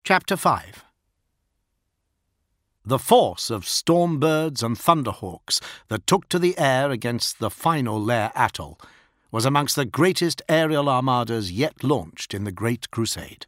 Chapter 5. The force of stormbirds and thunderhawks that took to the air against the final Lair Atoll was amongst the greatest aerial armadas yet launched in the Great Crusade.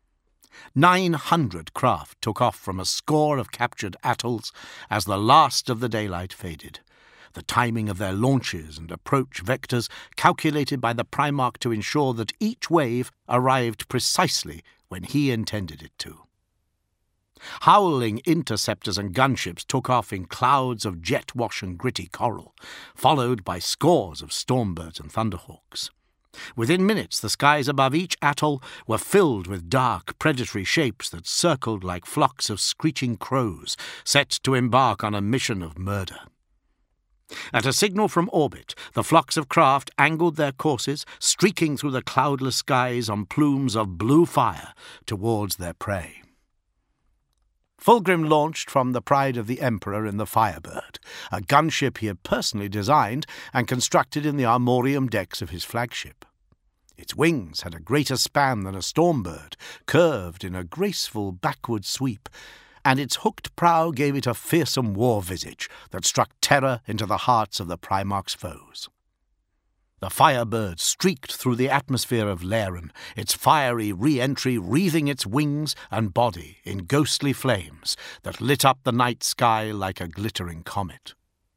900 craft took off from a score of captured atolls as the last of the daylight faded, the timing of their launches and approach vectors calculated by the Primarch to ensure that each wave arrived precisely when he intended it to. Howling interceptors and gunships took off in clouds of jet wash and gritty coral, followed by scores of stormbirds and thunderhawks. Within minutes, the skies above each atoll were filled with dark, predatory shapes that circled like flocks of screeching crows set to embark on a mission of murder. At a signal from orbit, the flocks of craft angled their courses, streaking through the cloudless skies on plumes of blue fire towards their prey. Fulgrim launched from the Pride of the Emperor in the Firebird, a gunship he had personally designed and constructed in the armorium decks of his flagship. Its wings had a greater span than a stormbird, curved in a graceful backward sweep, and its hooked prow gave it a fearsome war visage that struck terror into the hearts of the Primarch's foes. The Firebird streaked through the atmosphere of Lairen, its fiery re-entry wreathing its wings and body in ghostly flames that lit up the night sky like a glittering comet.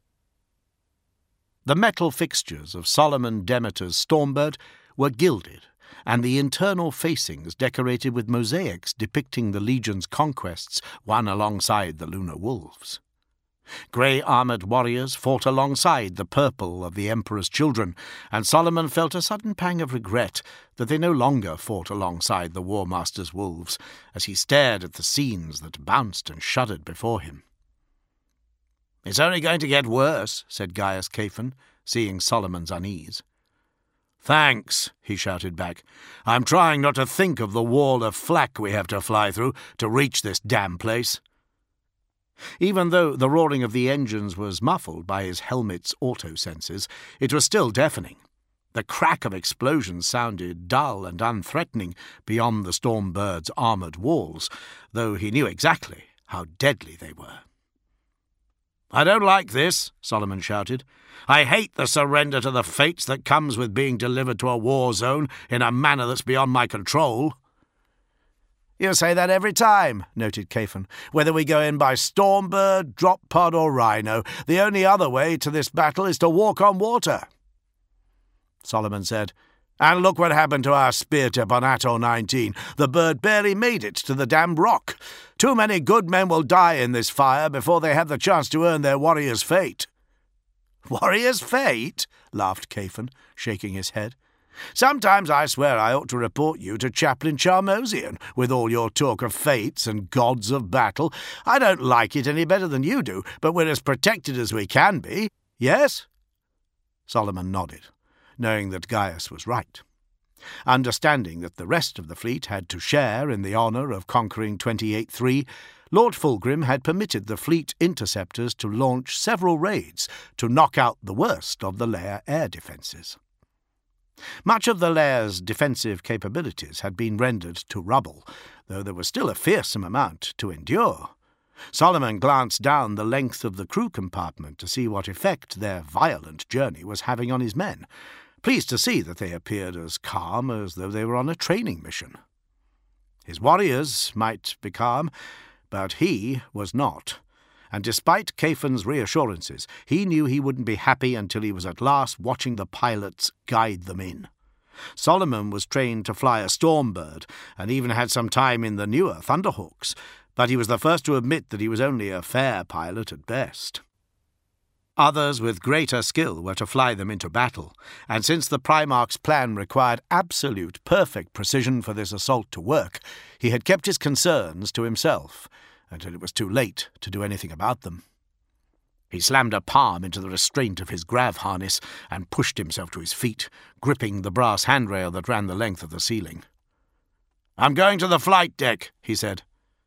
The metal fixtures of Solomon Demeter's Stormbird were gilded, and the internal facings decorated with mosaics depicting the Legion's conquests won alongside the Lunar Wolves. Grey-armoured warriors fought alongside the purple of the Emperor's children, and Solomon felt a sudden pang of regret that they no longer fought alongside the War Master's wolves, as he stared at the scenes that bounced and shuddered before him. "It's only going to get worse," said Gaius Caphan, seeing Solomon's unease. "Thanks," he shouted back. "I'm trying not to think of the wall of flak we have to fly through to reach this damn place." Even though the roaring of the engines was muffled by his helmet's auto-sensors, it was still deafening. The crack of explosions sounded dull and unthreatening beyond the Stormbird's armoured walls, though he knew exactly how deadly they were. "I don't like this," Solomon shouted. "I hate the surrender to the fates that comes with being delivered to a war zone in a manner that's beyond my control." "You say that every time," noted Caphan. "Whether we go in by Stormbird, Drop Pod or Rhino, the only other way to this battle is to walk on water." Solomon said, "And look what happened to our spear tip on Atoll 19. The bird barely made it to the damned rock. Too many good men will die in this fire before they have the chance to earn their warrior's fate." "Warrior's fate?" laughed Caphan, shaking his head. "Sometimes I swear I ought to report you to Chaplain Charmosian, with all your talk of fates and gods of battle. I don't like it any better than you do, but we're as protected as we can be. Yes?" Solomon nodded, knowing that Gaius was right. Understanding that the rest of the fleet had to share in the honour of conquering 28-3, Lord Fulgrim had permitted the fleet interceptors to launch several raids to knock out the worst of the Lair air defences. Much of the Lair's defensive capabilities had been rendered to rubble, though there was still a fearsome amount to endure. Solomon glanced down the length of the crew compartment to see what effect their violent journey was having on his men, pleased to see that they appeared as calm as though they were on a training mission. His warriors might be calm, but he was not, and despite Caphan's reassurances, he knew he wouldn't be happy until he was at last watching the pilots guide them in. Solomon was trained to fly a Stormbird, and even had some time in the newer Thunderhawks, but he was the first to admit that he was only a fair pilot at best. Others with greater skill were to fly them into battle, and since the Primarch's plan required absolute perfect precision for this assault to work, he had kept his concerns to himself until it was too late to do anything about them. He slammed a palm into the restraint of his grav harness and pushed himself to his feet, gripping the brass handrail that ran the length of the ceiling. "I'm going to the flight deck," he said.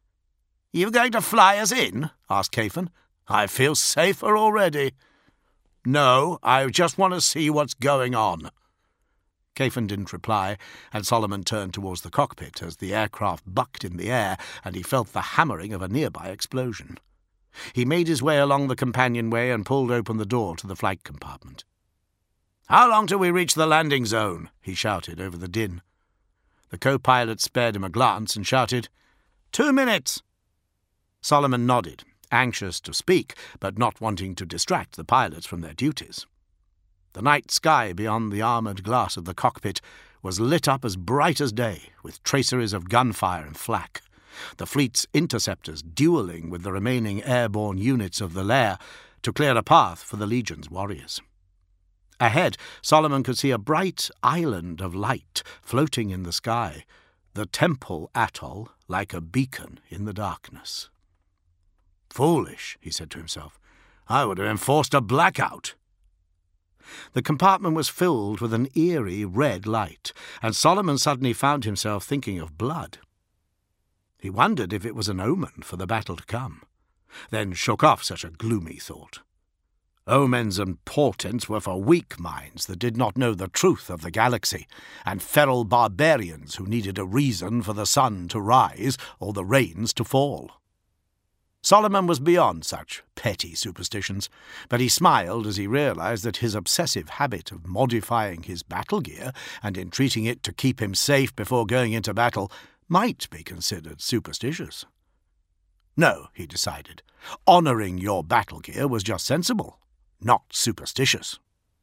"You going to fly us in?" asked Caphan. "I feel safer already." "No, I just want to see what's going on." Cafin didn't reply, and Solomon turned towards the cockpit as the aircraft bucked in the air and he felt the hammering of a nearby explosion. He made his way along the companionway and pulled open the door to the flight compartment. "How long till we reach the landing zone?" he shouted over the din. The co-pilot spared him a glance and shouted, 2 minutes. Solomon nodded, anxious to speak, but not wanting to distract the pilots from their duties. The night sky beyond the armoured glass of the cockpit was lit up as bright as day, with traceries of gunfire and flak, the fleet's interceptors duelling with the remaining airborne units of the lair to clear a path for the Legion's warriors. Ahead, Solomon could see a bright island of light floating in the sky, the Temple Atoll like a beacon in the darkness. "Foolish," he said to himself. "I would have enforced a blackout." The compartment was filled with an eerie red light, and Solomon suddenly found himself thinking of blood. He wondered if it was an omen for the battle to come, then shook off such a gloomy thought. Omens and portents were for weak minds that did not know the truth of the galaxy, and feral barbarians who needed a reason for the sun to rise or the rains to fall. Solomon was beyond such petty superstitions, but he smiled as he realized that his obsessive habit of modifying his battle gear and entreating it to keep him safe before going into battle might be considered superstitious. No, he decided, honouring your battle gear was just sensible, not superstitious.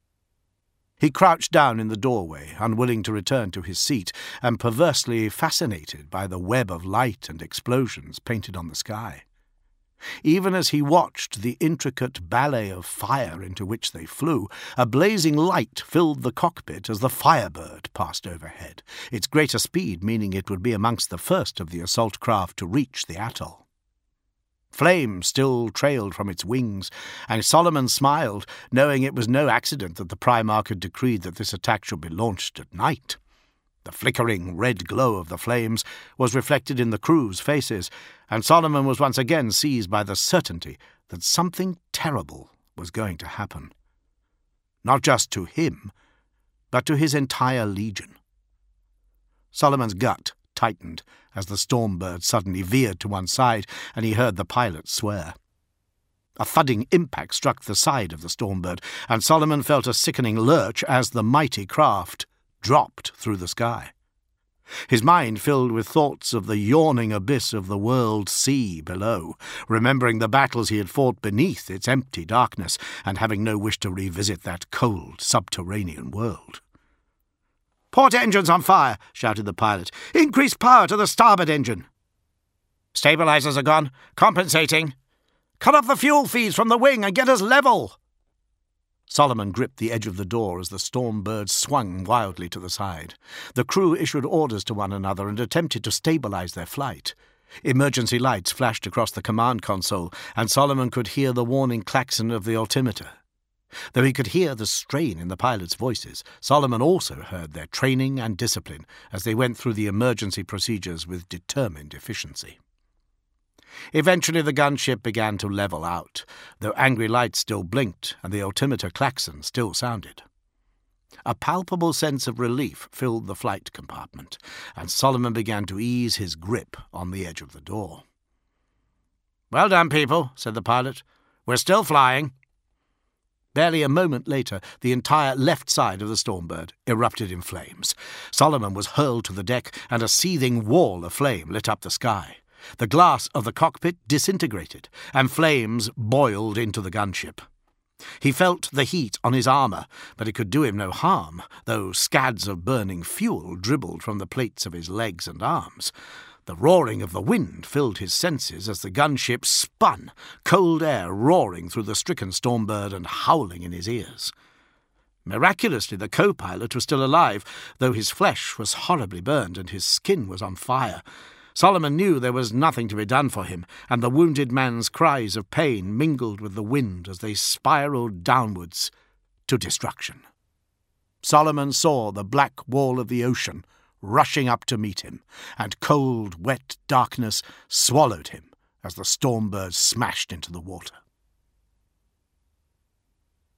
He crouched down in the doorway, unwilling to return to his seat, and perversely fascinated by the web of light and explosions painted on the sky. Even as he watched the intricate ballet of fire into which they flew, a blazing light filled the cockpit as the Firebird passed overhead, its greater speed meaning it would be amongst the first of the assault craft to reach the atoll. Flame still trailed from its wings, and Solomon smiled, knowing it was no accident that the Primarch had decreed that this attack should be launched at night. The flickering red glow of the flames was reflected in the crew's faces, and Solomon was once again seized by the certainty that something terrible was going to happen. Not just to him, but to his entire legion. Solomon's gut tightened as the Stormbird suddenly veered to one side, and he heard the pilot swear. A thudding impact struck the side of the Stormbird, and Solomon felt a sickening lurch as the mighty craft dropped through the sky. His mind filled with thoughts of the yawning abyss of the world sea below, remembering the battles he had fought beneath its empty darkness, and having no wish to revisit that cold, subterranean world. "Port engines on fire!" shouted the pilot. "Increase power to the starboard engine!" "Stabilizers are gone. Compensating. Cut off the fuel feeds from the wing and get us level!" Solomon gripped the edge of the door as the Stormbird swung wildly to the side. The crew issued orders to one another and attempted to stabilize their flight. Emergency lights flashed across the command console, and Solomon could hear the warning klaxon of the altimeter. Though he could hear the strain in the pilots' voices, Solomon also heard their training and discipline as they went through the emergency procedures with determined efficiency. Eventually the gunship began to level out, though angry lights still blinked and the altimeter klaxon still sounded. A palpable sense of relief filled the flight compartment, and Solomon began to ease his grip on the edge of the door. "Well done, people," said the pilot. "We're still flying." Barely a moment later, the entire left side of the Stormbird erupted in flames. Solomon was hurled to the deck, and a seething wall of flame lit up the sky. The glass of the cockpit disintegrated, and flames boiled into the gunship. He felt the heat on his armour, but it could do him no harm, though scads of burning fuel dribbled from the plates of his legs and arms. The roaring of the wind filled his senses as the gunship spun, cold air roaring through the stricken Stormbird and howling in his ears. Miraculously, the co-pilot was still alive, though his flesh was horribly burned and his skin was on fire. Solomon knew there was nothing to be done for him, and the wounded man's cries of pain mingled with the wind as they spiralled downwards to destruction. Solomon saw the black wall of the ocean rushing up to meet him, and cold, wet darkness swallowed him as the Stormbird smashed into the water.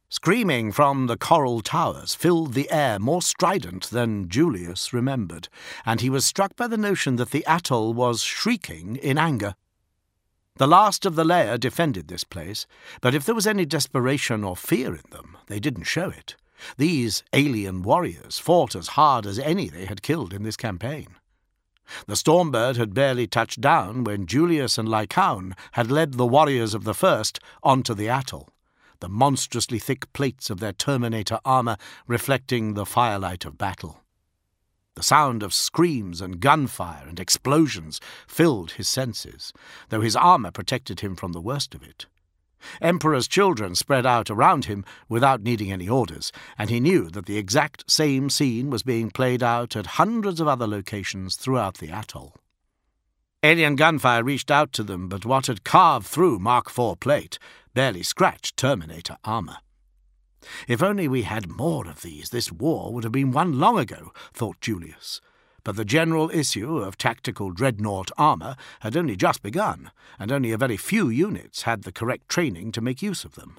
Screaming from the coral towers filled the air more strident than Julius remembered, and he was struck by the notion that the atoll was shrieking in anger. The last of the lair defended this place, but if there was any desperation or fear in them, they didn't show it. These alien warriors fought as hard as any they had killed in this campaign. The Stormbird had barely touched down when Julius and Lycaon had led the warriors of the first onto the atoll, the monstrously thick plates of their Terminator armour reflecting the firelight of battle. The sound of screams and gunfire and explosions filled his senses, though his armour protected him from the worst of it. Emperor's children spread out around him without needing any orders, and he knew that the exact same scene was being played out at hundreds of other locations throughout the atoll. Alien gunfire reached out to them, but what had carved through Mark IV plate barely scratched Terminator armour. If only we had more of these, this war would have been won long ago, thought Julius. But the general issue of tactical dreadnought armour had only just begun, and only a very few units had the correct training to make use of them.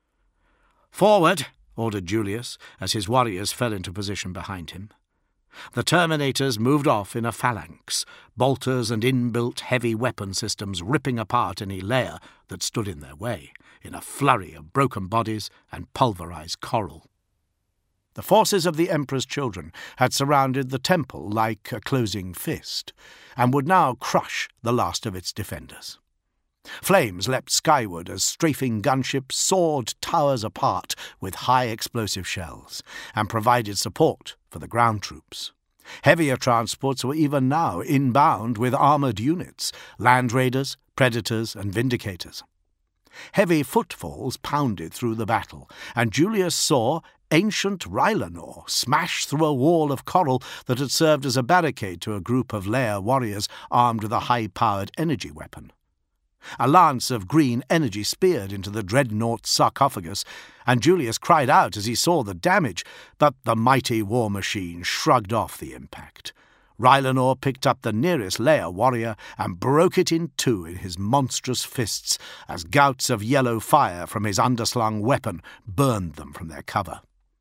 "Forward!" ordered Julius, as his warriors fell into position behind him. The Terminators moved off in a phalanx, bolters and inbuilt heavy weapon systems ripping apart any lair that stood in their way, in a flurry of broken bodies and pulverized coral. The forces of the Emperor's children had surrounded the temple like a closing fist, and would now crush the last of its defenders. Flames leapt skyward as strafing gunships sawed towers apart with high explosive shells, and provided support for the ground troops. Heavier transports were even now inbound with armoured units, land raiders, predators, and vindicators. Heavy footfalls pounded through the battle, and Julius saw ancient Rylanor smash through a wall of coral that had served as a barricade to a group of lair warriors armed with a high-powered energy weapon. A lance of green energy speared into the dreadnought's sarcophagus, and Julius cried out as he saw the damage, but the mighty war machine shrugged off the impact. Rylanor picked up the nearest lair warrior and broke it in two in his monstrous fists as gouts of yellow fire from his underslung weapon burned them from their cover.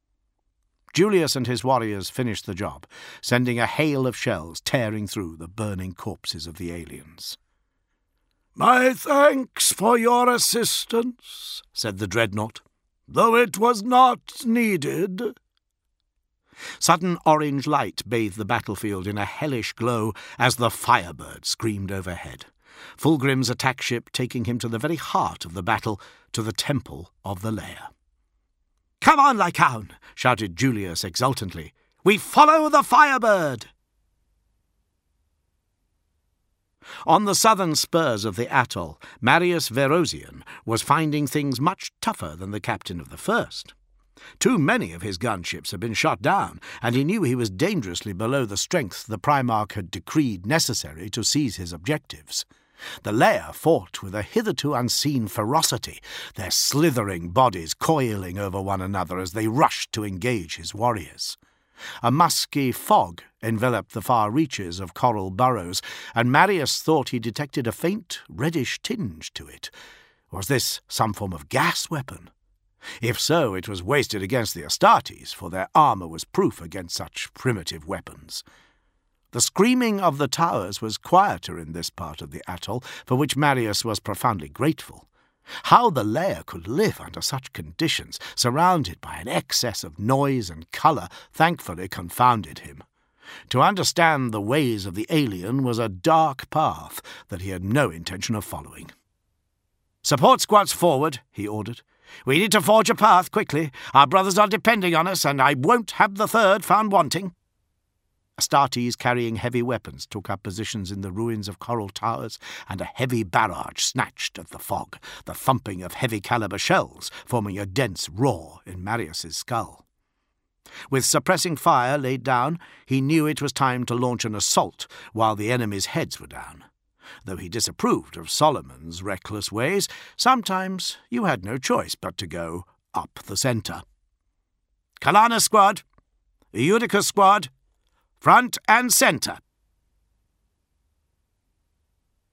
Julius and his warriors finished the job, sending a hail of shells tearing through the burning corpses of the aliens. "My thanks for your assistance," said the dreadnought, "though it was not needed." Sudden orange light bathed the battlefield in a hellish glow as the Firebird screamed overhead, Fulgrim's attack ship taking him to the very heart of the battle, to the temple of the lair. "Come on, Lycaon!" shouted Julius exultantly. "We follow the Firebird!" On the southern spurs of the atoll, Marius Verosian was finding things much tougher than the captain of the first. Too many of his gunships had been shot down, and he knew he was dangerously below the strength the Primarch had decreed necessary to seize his objectives. The lair fought with a hitherto unseen ferocity, their slithering bodies coiling over one another as they rushed to engage his warriors. A musky fog enveloped the far reaches of Coral Burrows, and Marius thought he detected a faint reddish tinge to it. Was this some form of gas weapon? If so, it was wasted against the Astartes, for their armour was proof against such primitive weapons. The screaming of the towers was quieter in this part of the atoll, for which Marius was profoundly grateful. How the lair could live under such conditions, surrounded by an excess of noise and colour, thankfully confounded him. To understand the ways of the alien was a dark path that he had no intention of following. "Support squads forward," he ordered. "We need to forge a path quickly. Our brothers are depending on us, and I won't have the third found wanting." Astartes carrying heavy weapons took up positions in the ruins of coral towers, and a heavy barrage snatched at the fog, the thumping of heavy-caliber shells forming a dense roar in Marius's skull. With suppressing fire laid down, he knew it was time to launch an assault while the enemy's heads were down. Though he disapproved of Solomon's reckless ways, sometimes you had no choice but to go up the centre. "Kalana squad! Eutychus squad! Front and centre!"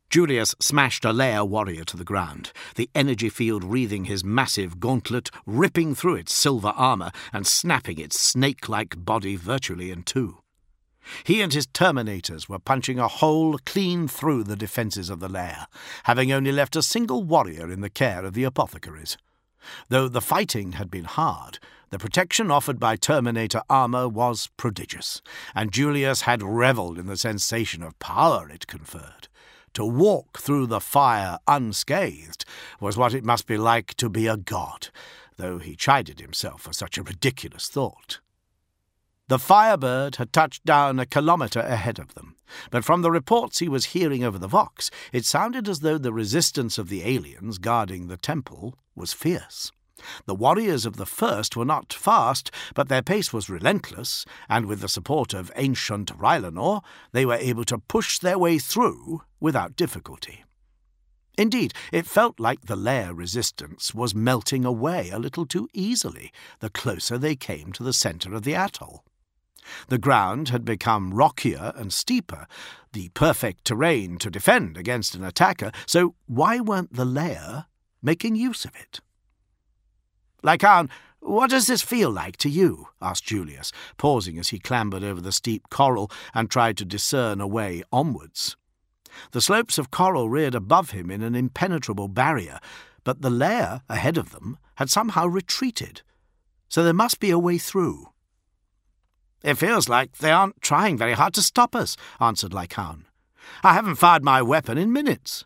Julius smashed a lair warrior to the ground, the energy field wreathing his massive gauntlet, ripping through its silver armour and snapping its snake-like body virtually in two. He and his Terminators were punching a hole clean through the defences of the lair, having only left a single warrior in the care of the apothecaries. Though the fighting had been hard, the protection offered by Terminator armour was prodigious, and Julius had revelled in the sensation of power it conferred. To walk through the fire unscathed was what it must be like to be a god, though he chided himself for such a ridiculous thought. The Firebird had touched down a kilometre ahead of them, but from the reports he was hearing over the Vox, it sounded as though the resistance of the aliens guarding the temple was fierce. The warriors of the first were not fast, but their pace was relentless, and with the support of ancient Rylanor, they were able to push their way through without difficulty. Indeed, it felt like the lair resistance was melting away a little too easily the closer they came to the centre of the atoll. The ground had become rockier and steeper, the perfect terrain to defend against an attacker, so why weren't the lair making use of it? "Lycaon, what does this feel like to you?" asked Julius, pausing as he clambered over the steep coral and tried to discern a way onwards. The slopes of coral reared above him in an impenetrable barrier, but the lair ahead of them had somehow retreated, so there must be a way through. "It feels like they aren't trying very hard to stop us," answered Lycaon. "I haven't fired my weapon in minutes."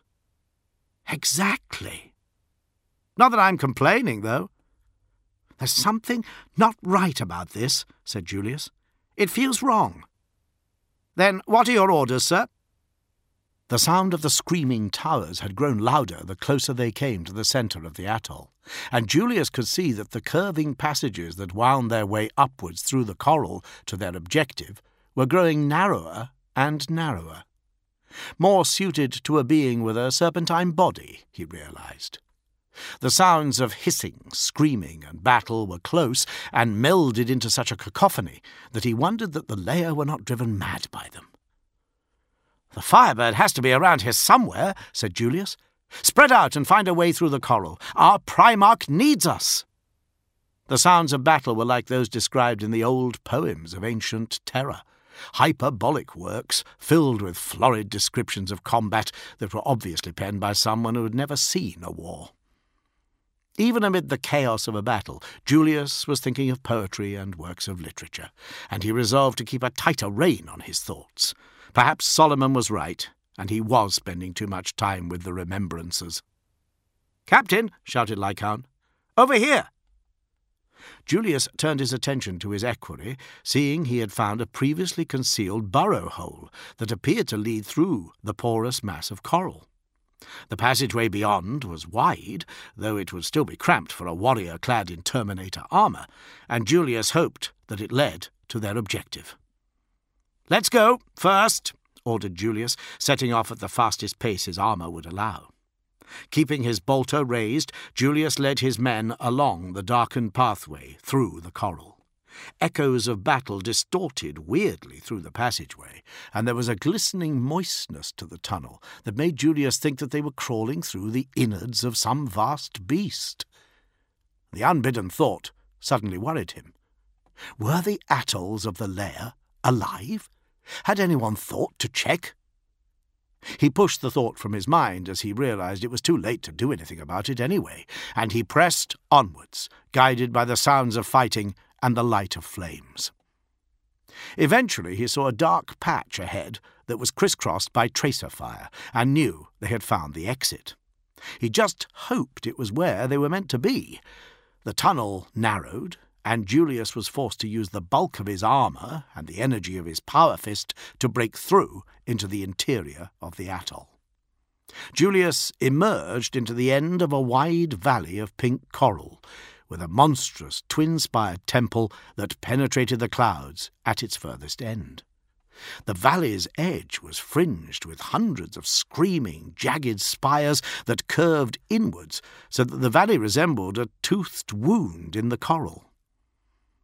"Exactly. Not that I'm complaining, though." "There's something not right about this," said Julius. "It feels wrong." "Then what are your orders, sir?" The sound of the screaming towers had grown louder the closer they came to the centre of the atoll, and Julius could see that the curving passages that wound their way upwards through the coral to their objective were growing narrower and narrower. More suited to a being with a serpentine body, he realized. The sounds of hissing, screaming, and battle were close and melded into such a cacophony that he wondered that the lair were not driven mad by them. "The Firebird has to be around here somewhere," said Julius. "Spread out and find a way through the coral. Our Primarch needs us." The sounds of battle were like those described in the old poems of ancient terror, hyperbolic works filled with florid descriptions of combat that were obviously penned by someone who had never seen a war. Even amid the chaos of a battle, Julius was thinking of poetry and works of literature, and he resolved to keep a tighter rein on his thoughts. Perhaps Solomon was right, and he was spending too much time with the remembrances. "Captain," shouted Lycaon, "over here!" Julius turned his attention to his equerry, seeing he had found a previously concealed burrow hole that appeared to lead through the porous mass of coral. The passageway beyond was wide, though it would still be cramped for a warrior clad in Terminator armour, and Julius hoped that it led to their objective. "Let's go, first," ordered Julius, setting off at the fastest pace his armour would allow. Keeping his bolter raised, Julius led his men along the darkened pathway through the coral. Echoes of battle distorted weirdly through the passageway, and there was a glistening moistness to the tunnel that made Julius think that they were crawling through the innards of some vast beast. The unbidden thought suddenly worried him. Were the atolls of the lair alive? Had anyone thought to check? He pushed the thought from his mind as he realized it was too late to do anything about it anyway, and he pressed onwards, guided by the sounds of fighting and the light of flames. Eventually he saw a dark patch ahead that was crisscrossed by tracer fire, and knew they had found the exit. He just hoped it was where they were meant to be. The tunnel narrowed, and Julius was forced to use the bulk of his armour and the energy of his power fist to break through into the interior of the atoll. Julius emerged into the end of a wide valley of pink coral, with a monstrous twin-spired temple that penetrated the clouds at its furthest end. The valley's edge was fringed with hundreds of screaming, jagged spires that curved inwards, so that the valley resembled a toothed wound in the coral.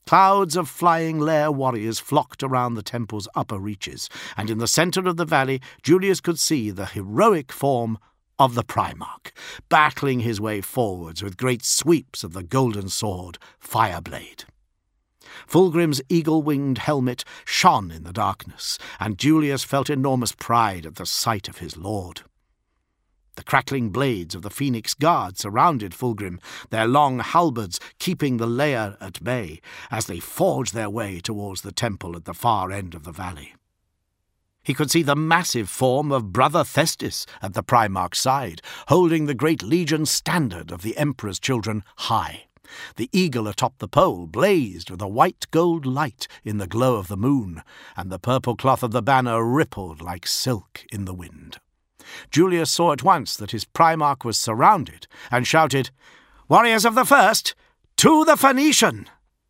Clouds of flying lair warriors flocked around the temple's upper reaches, and in the centre of the valley Julius could see the heroic form of the Primarch, battling his way forwards with great sweeps of the golden sword, Fireblade. Fulgrim's eagle-winged helmet shone in the darkness, and Julius felt enormous pride at the sight of his lord. The crackling blades of the Phoenix Guard surrounded Fulgrim, their long halberds keeping the lair at bay as they forged their way towards the temple at the far end of the valley. He could see the massive form of Brother Thestis at the Primarch's side, holding the great legion standard of the Emperor's children high. The eagle atop the pole blazed with a white-gold light in the glow of the moon, and the purple cloth of the banner rippled like silk in the wind. Julius saw at once that his Primarch was surrounded, and shouted, "Warriors of the First, to the Phoenician!"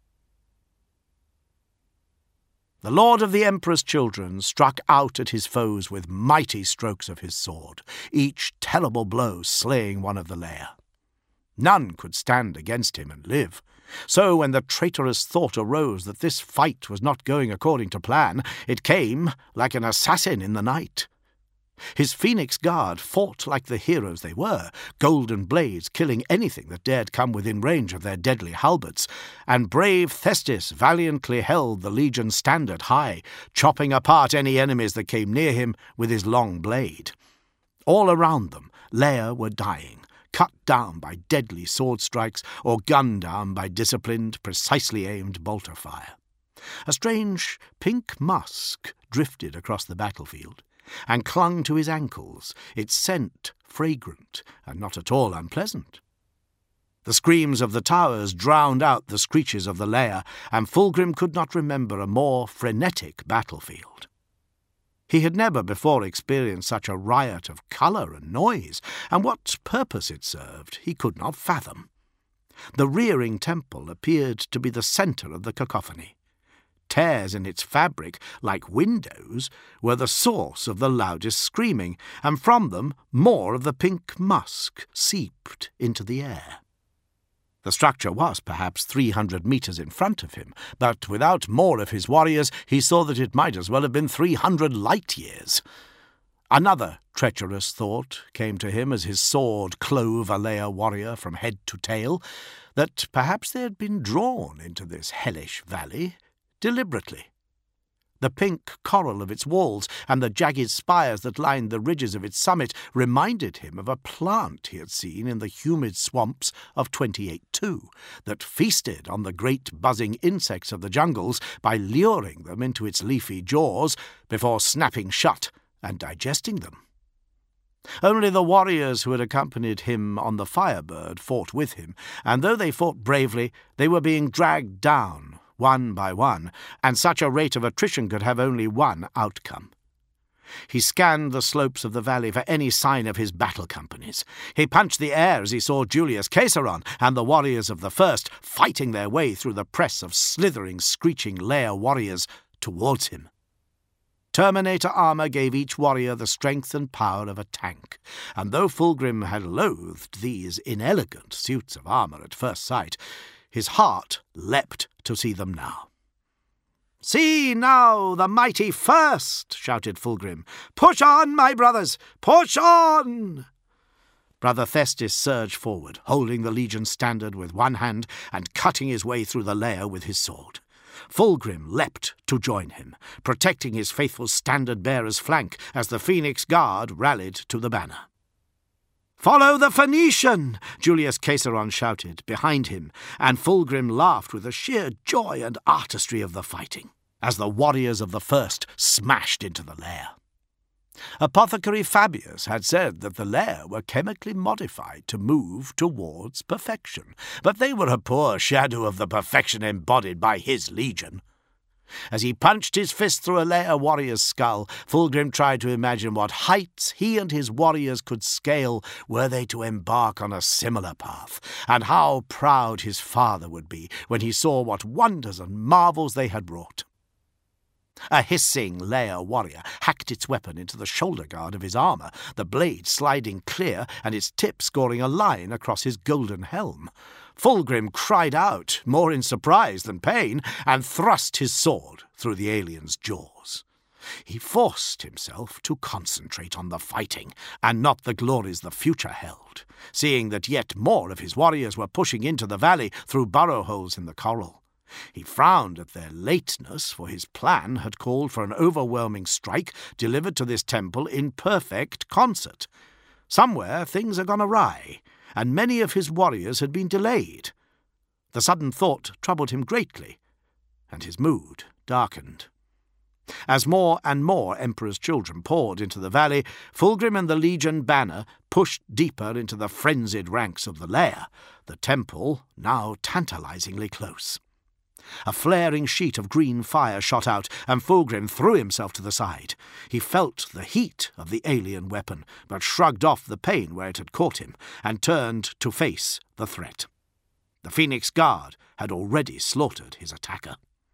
The Lord of the Emperor's children struck out at his foes with mighty strokes of his sword, each terrible blow slaying one of the lair. None could stand against him and live. So when the traitorous thought arose that this fight was not going according to plan, it came like an assassin in the night. His Phoenix Guard fought like the heroes they were, golden blades killing anything that dared come within range of their deadly halberds, and brave Thestis valiantly held the legion's standard high, chopping apart any enemies that came near him with his long blade. All around them, lair were dying, cut down by deadly sword strikes or gunned down by disciplined, precisely aimed bolter fire. A strange pink musk drifted across the battlefield and clung to his ankles, its scent fragrant and not at all unpleasant. The screams of the towers drowned out the screeches of the lair, and Fulgrim could not remember a more frenetic battlefield. He had never before experienced such a riot of colour and noise, and what purpose it served he could not fathom. The rearing temple appeared to be the centre of the cacophony. Tears in its fabric, like windows, were the source of the loudest screaming, and from them more of the pink musk seeped into the air. The structure was perhaps 300 metres in front of him, but without more of his warriors he saw that it might as well have been 300 light-years. Another treacherous thought came to him as his sword clove a lair warrior from head to tail, that perhaps they had been drawn into this hellish valley deliberately. The pink coral of its walls and the jagged spires that lined the ridges of its summit reminded him of a plant he had seen in the humid swamps of 28-2 that feasted on the great buzzing insects of the jungles by luring them into its leafy jaws before snapping shut and digesting them. Only the warriors who had accompanied him on the Firebird fought with him, and though they fought bravely, they were being dragged down one by one, and such a rate of attrition could have only one outcome. He scanned the slopes of the valley for any sign of his battle companies. He punched the air as he saw Julius Caesaron and the warriors of the First fighting their way through the press of slithering, screeching lair warriors towards him. Terminator armour gave each warrior the strength and power of a tank, and though Fulgrim had loathed these inelegant suits of armour at first sight, his heart leapt to see them now. "See now the mighty First!" shouted Fulgrim. "Push on, my brothers! Push on!" Brother Thestis surged forward, holding the legion standard with one hand and cutting his way through the lair with his sword. Fulgrim leapt to join him, protecting his faithful standard-bearer's flank as the Phoenix Guard rallied to the banner. "Follow the Phoenician!" Julius Caesaron shouted behind him, and Fulgrim laughed with the sheer joy and artistry of the fighting, as the warriors of the First smashed into the lair. Apothecary Fabius had said that the lair were chemically modified to move towards perfection, but they were a poor shadow of the perfection embodied by his legion. As he punched his fist through a lair warrior's skull, Fulgrim tried to imagine what heights he and his warriors could scale were they to embark on a similar path, and how proud his father would be when he saw what wonders and marvels they had wrought. A hissing lair warrior hacked its weapon into the shoulder guard of his armour, the blade sliding clear and its tip scoring a line across his golden helm. Fulgrim cried out, more in surprise than pain, and thrust his sword through the alien's jaws. He forced himself to concentrate on the fighting, and not the glories the future held, seeing that yet more of his warriors were pushing into the valley through burrow holes in the coral. He frowned at their lateness, for his plan had called for an overwhelming strike delivered to this temple in perfect concert. Somewhere things had gone awry, and many of his warriors had been delayed. The sudden thought troubled him greatly, and his mood darkened. As more and more Emperor's children poured into the valley, Fulgrim and the Legion banner pushed deeper into the frenzied ranks of the lair, the temple now tantalizingly close. A flaring sheet of green fire shot out, and Fulgrim threw himself to the side. He felt the heat of the alien weapon, but shrugged off the pain where it had caught him, and turned to face the threat. The Phoenix Guard had already slaughtered his attacker.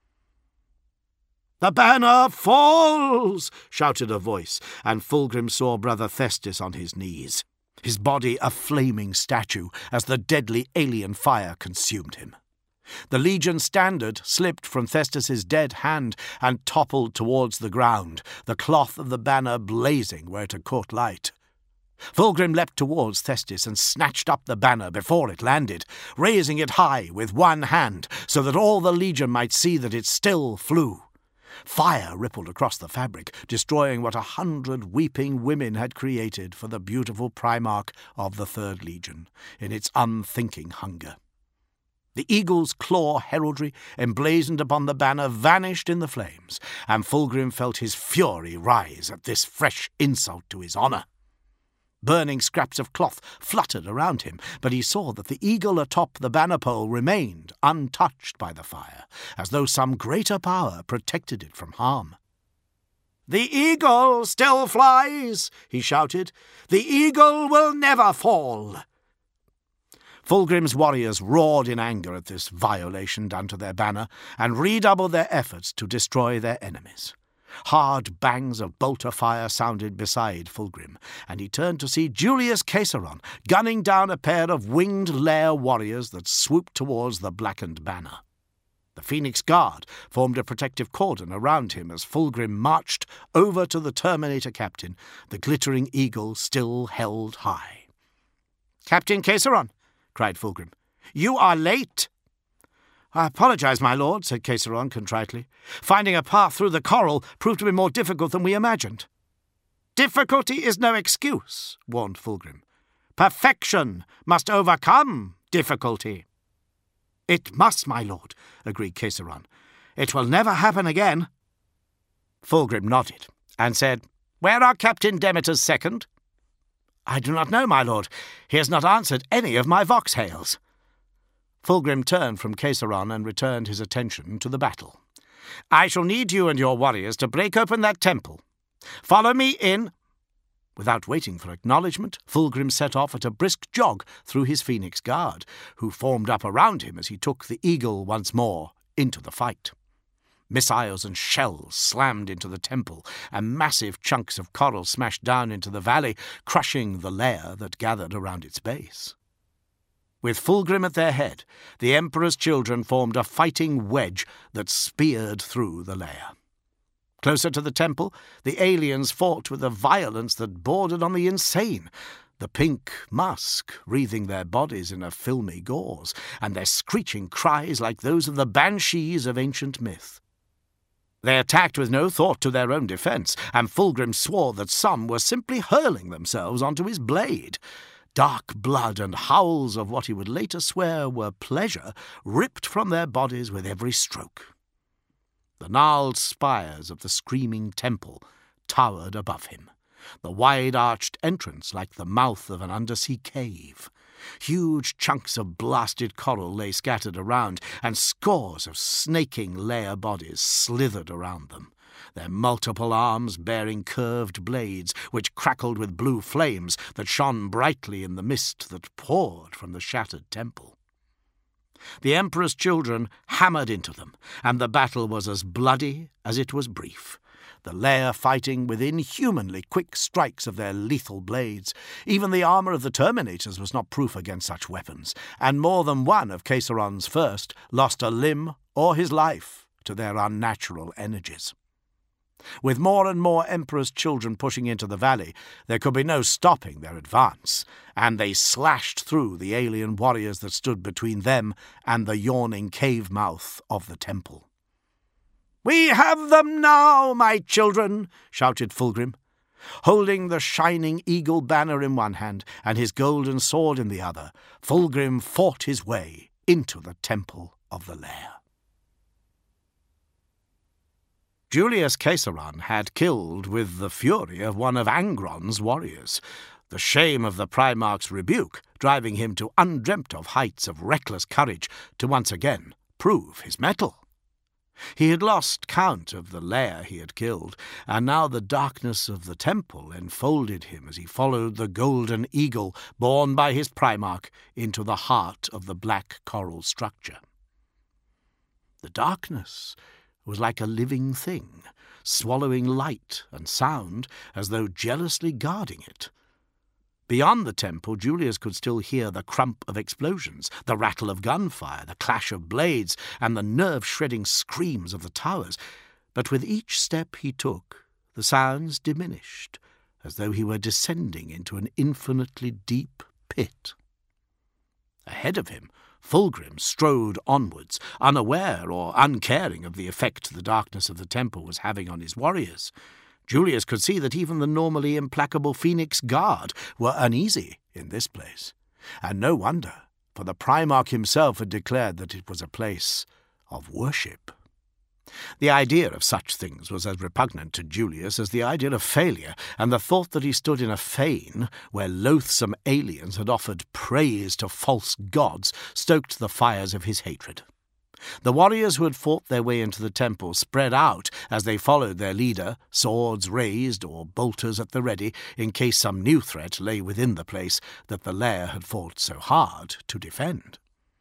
"The banner falls!" shouted a voice, and Fulgrim saw Brother Thestis on his knees, his body a flaming statue as the deadly alien fire consumed him. The Legion standard slipped from Thestis's dead hand and toppled towards the ground, the cloth of the banner blazing where it had caught light. Fulgrim leapt towards Thestis and snatched up the banner before it landed, raising it high with one hand so that all the Legion might see that it still flew. Fire rippled across the fabric, destroying what 100 weeping women had created for the beautiful Primarch of the Third Legion in its unthinking hunger. The eagle's claw heraldry emblazoned upon the banner vanished in the flames, and Fulgrim felt his fury rise at this fresh insult to his honour. Burning scraps of cloth fluttered around him, but he saw that the eagle atop the banner pole remained untouched by the fire, as though some greater power protected it from harm. "The eagle still flies," he shouted. "The eagle will never fall." Fulgrim's warriors roared in anger at this violation done to their banner, and redoubled their efforts to destroy their enemies. Hard bangs of bolter fire sounded beside Fulgrim, and he turned to see Julius Caesaron gunning down a pair of winged lair warriors that swooped towards the blackened banner. The Phoenix Guard formed a protective cordon around him as Fulgrim marched over to the Terminator captain, the glittering eagle still held high. "Captain Caesaron," cried Fulgrim, "you are late." "I apologize, my lord," said Caesaron contritely. "Finding a path through the coral proved to be more difficult than we imagined." "Difficulty is no excuse," warned Fulgrim. "Perfection must overcome difficulty." "It must, my lord," agreed Caesaron. "It will never happen again." Fulgrim nodded and said, "Where are Captain Demeter's second?" "I do not know, my lord. He has not answered any of my vox-hails." Fulgrim turned from Caesaron and returned his attention to the battle. "I shall need you and your warriors to break open that temple. Follow me in." Without waiting for acknowledgment, Fulgrim set off at a brisk jog through his Phoenix Guard, who formed up around him as he took the eagle once more into the fight. Missiles and shells slammed into the temple, and massive chunks of coral smashed down into the valley, crushing the lair that gathered around its base. With Fulgrim at their head, the Emperor's children formed a fighting wedge that speared through the lair. Closer to the temple, the aliens fought with a violence that bordered on the insane, the pink musk wreathing their bodies in a filmy gauze, and their screeching cries like those of the banshees of ancient myth. They attacked with no thought to their own defence, and Fulgrim swore that some were simply hurling themselves onto his blade. Dark blood and howls of what he would later swear were pleasure ripped from their bodies with every stroke. The gnarled spires of the screaming temple towered above him, the wide-arched entrance like the mouth of an undersea cave. Huge chunks of blasted coral lay scattered around, and scores of snaking lair bodies slithered around them, their multiple arms bearing curved blades which crackled with blue flames that shone brightly in the mist that poured from the shattered temple. The Emperor's children hammered into them, and the battle was as bloody as it was brief. the lair fighting with inhumanly quick strikes of their lethal blades. Even the armour of the Terminators was not proof against such weapons, and more than one of Caesarion's first lost a limb or his life to their unnatural energies. With more and more Emperor's children pushing into the valley, there could be no stopping their advance, and they slashed through the alien warriors that stood between them and the yawning cave mouth of the temple. "We have them now, my children!" shouted Fulgrim. Holding the shining eagle banner in one hand and his golden sword in the other, Fulgrim fought his way into the temple of the lair. Julius Caesaron had killed with the fury of one of Angron's warriors, the shame of the Primarch's rebuke driving him to undreamt-of heights of reckless courage to once again prove his mettle. He had lost count of the lair he had killed, and now the darkness of the temple enfolded him as he followed the golden eagle borne by his Primarch into the heart of the black coral structure. The darkness was like a living thing, swallowing light and sound as though jealously guarding it. Beyond the temple, Julius could still hear the crump of explosions, the rattle of gunfire, the clash of blades, and the nerve-shredding screams of the towers. But with each step he took, the sounds diminished, as though he were descending into an infinitely deep pit. Ahead of him, Fulgrim strode onwards, unaware or uncaring of the effect the darkness of the temple was having on his warriors. Julius could see that even the normally implacable Phoenix Guard were uneasy in this place. And no wonder, for the Primarch himself had declared that it was a place of worship. The idea of such things was as repugnant to Julius as the idea of failure, and the thought that he stood in a fane where loathsome aliens had offered praise to false gods stoked the fires of his hatred. The warriors who had fought their way into the temple spread out as they followed their leader, swords raised or bolters at the ready, in case some new threat lay within the place that the lair had fought so hard to defend.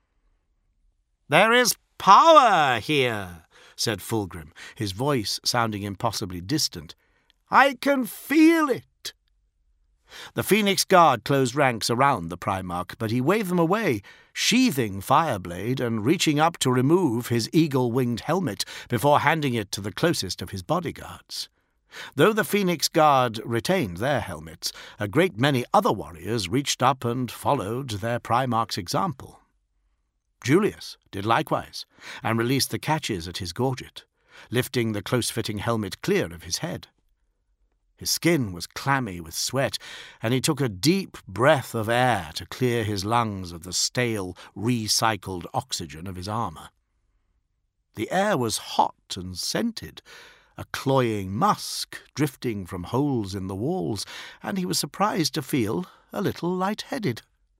"There is power here," said Fulgrim, his voice sounding impossibly distant. "I can feel it." The Phoenix Guard closed ranks around the Primarch, but he waved them away, sheathing Fireblade and reaching up to remove his eagle-winged helmet before handing it to the closest of his bodyguards. Though the Phoenix Guard retained their helmets, a great many other warriors reached up and followed their Primarch's example. Julius did likewise, and released the catches at his gorget, lifting the close-fitting helmet clear of his head. His skin was clammy with sweat, and he took a deep breath of air to clear his lungs of the stale, recycled oxygen of his armour. The air was hot and scented, a cloying musk drifting from holes in the walls, and he was surprised to feel a little light-headed.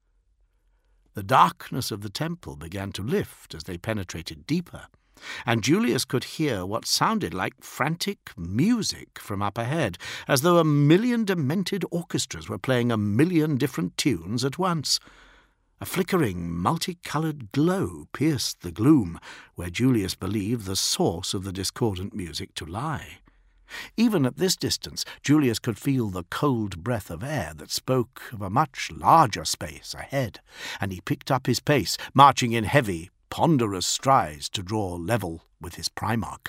The darkness of the temple began to lift as they penetrated deeper, and Julius could hear what sounded like frantic music from up ahead, as though 1,000,000 demented orchestras were playing 1,000,000 different tunes at once. A flickering, multicoloured glow pierced the gloom, where Julius believed the source of the discordant music to lie. Even at this distance, Julius could feel the cold breath of air that spoke of a much larger space ahead, and he picked up his pace, marching in heavy, ponderous strides to draw level with his Primarch.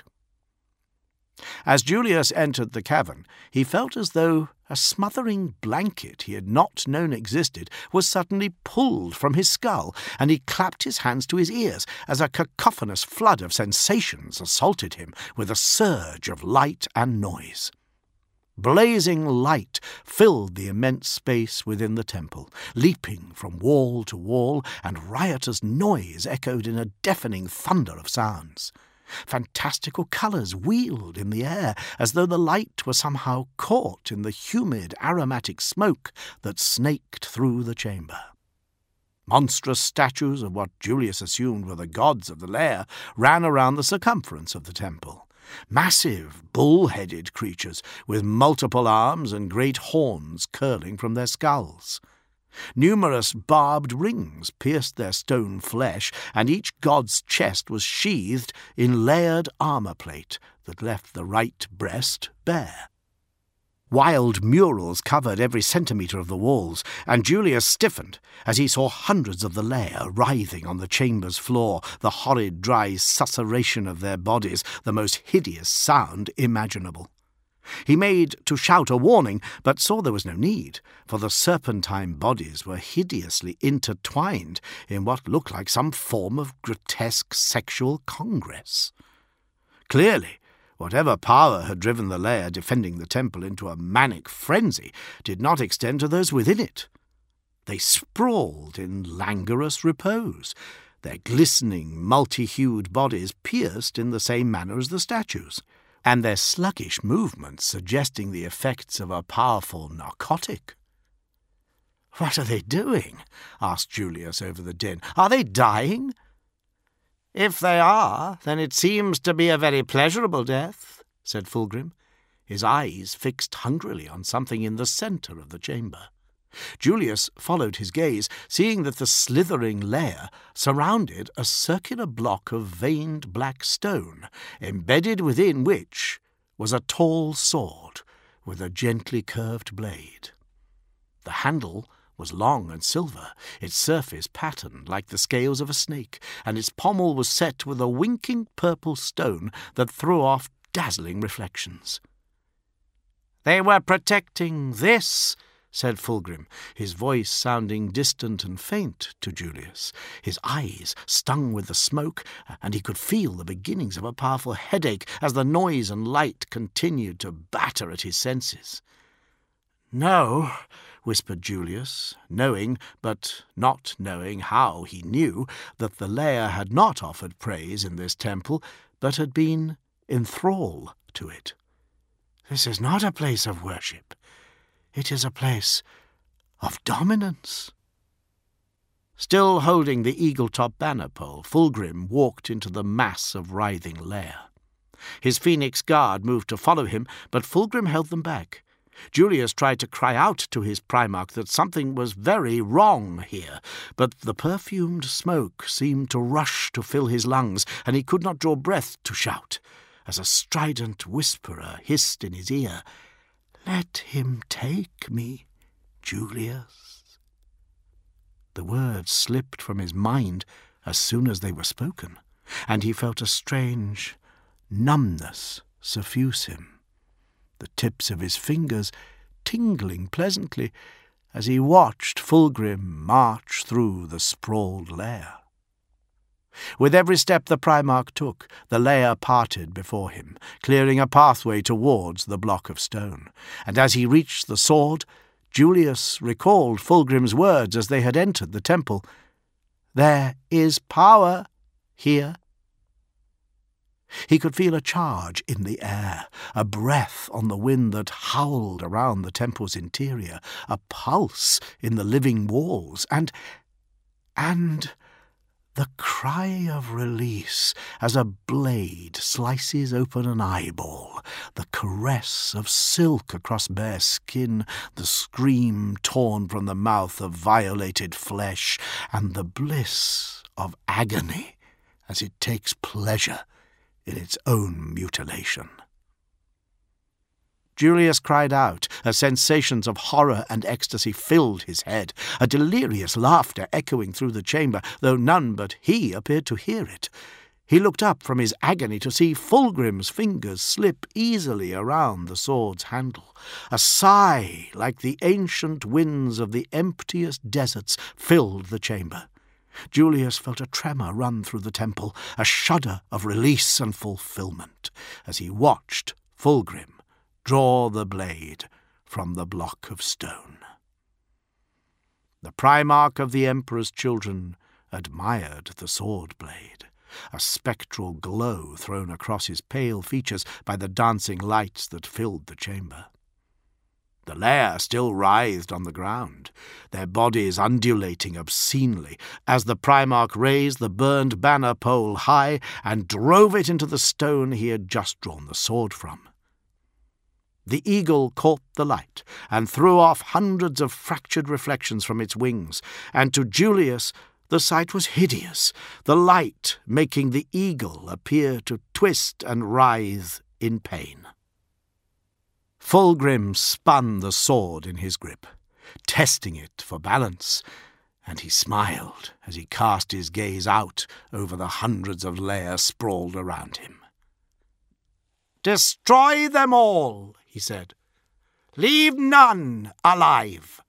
As Julius entered the cavern, he felt as though a smothering blanket he had not known existed was suddenly pulled from his skull, and he clapped his hands to his ears as a cacophonous flood of sensations assaulted him with a surge of light and noise. Blazing light filled the immense space within the temple, leaping from wall to wall, and riotous noise echoed in a deafening thunder of sounds. Fantastical colours wheeled in the air, as though the light were somehow caught in the humid, aromatic smoke that snaked through the chamber. Monstrous statues of what Julius assumed were the gods of the lair ran around the circumference of the temple. Massive, bull-headed creatures with multiple arms and great horns curling from their skulls. Numerous barbed rings pierced their stone flesh, and each god's chest was sheathed in layered armour plate that left the right breast bare. Wild murals covered every centimetre of the walls, and Julius stiffened as he saw hundreds of the lair writhing on the chamber's floor, the horrid dry susurration of their bodies, the most hideous sound imaginable. He made to shout a warning, but saw there was no need, for the serpentine bodies were hideously intertwined in what looked like some form of grotesque sexual congress. Clearly, whatever power had driven the lair defending the temple into a manic frenzy did not extend to those within it. They sprawled in languorous repose, their glistening, multi-hued bodies pierced in the same manner as the statues, and their sluggish movements suggesting the effects of a powerful narcotic. "What are they doing?" asked Julius over the din. "Are they dying?" "If they are, then it seems to be a very pleasurable death," said Fulgrim, his eyes fixed hungrily on something in the centre of the chamber. Julius followed his gaze, seeing that the slithering lair surrounded a circular block of veined black stone, embedded within which was a tall sword with a gently curved blade. The handle was long and silver, its surface patterned like the scales of a snake, and its pommel was set with a winking purple stone that threw off dazzling reflections. "They were protecting this," said Fulgrim, his voice sounding distant and faint to Julius. His eyes stung with the smoke, and he could feel the beginnings of a powerful headache as the noise and light continued to batter at his senses. "No," whispered Julius, knowing, but not knowing how he knew, that the lair had not offered praise in this temple, but had been in thrall to it. "This is not a place of worship. It is a place of dominance." Still holding the eagle-top banner pole, Fulgrim walked into the mass of writhing lair. His phoenix guard moved to follow him, but Fulgrim held them back. Julius tried to cry out to his Primarch that something was very wrong here, but the perfumed smoke seemed to rush to fill his lungs, and he could not draw breath to shout, as a strident whisperer hissed in his ear, "Let him take me, Julius." The words slipped from his mind as soon as they were spoken, and he felt a strange numbness suffuse him, the tips of his fingers tingling pleasantly as he watched Fulgrim march through the sprawled lair. With every step the Primarch took, the lair parted before him, clearing a pathway towards the block of stone, and as he reached the sword, Julius recalled Fulgrim's words as they had entered the temple. "There is power here." He could feel a charge in the air, a breath on the wind that howled around the temple's interior, a pulse in the living walls, and the cry of release as a blade slices open an eyeball, the caress of silk across bare skin, the scream torn from the mouth of violated flesh, and the bliss of agony as it takes pleasure in its own mutilation. Julius cried out as sensations of horror and ecstasy filled his head, a delirious laughter echoing through the chamber, though none but he appeared to hear it. He looked up from his agony to see Fulgrim's fingers slip easily around the sword's handle. A sigh like the ancient winds of the emptiest deserts filled the chamber. Julius felt a tremor run through the temple, a shudder of release and fulfilment, as he watched Fulgrim draw the blade from the block of stone. The Primarch of the Emperor's children admired the sword blade, a spectral glow thrown across his pale features by the dancing lights that filled the chamber. The lair still writhed on the ground, their bodies undulating obscenely, as the Primarch raised the burned banner pole high and drove it into the stone he had just drawn the sword from. The eagle caught the light and threw off hundreds of fractured reflections from its wings, and to Julius the sight was hideous, the light making the eagle appear to twist and writhe in pain. Fulgrim spun the sword in his grip, testing it for balance, and he smiled as he cast his gaze out over the hundreds of lair sprawled around him. "Destroy them all," he said. "Leave none alive."